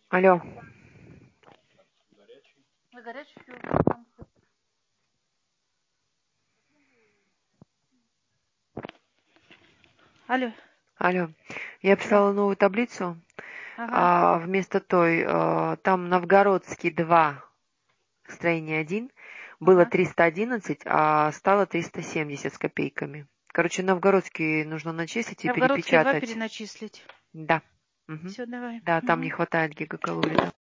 Алло. Вы горячий? Алло. Алло. Я писала новую таблицу. Ага. Вместо той, там Новгородский 2, строение 1, было Ага. 311, а стало 370 с копейками. Короче, Новгородский нужно начислить и Новгородский 2 перепечатать. переначислить. Да. Мгм. Все, давай. Да, там не хватает гигакалорий. Да.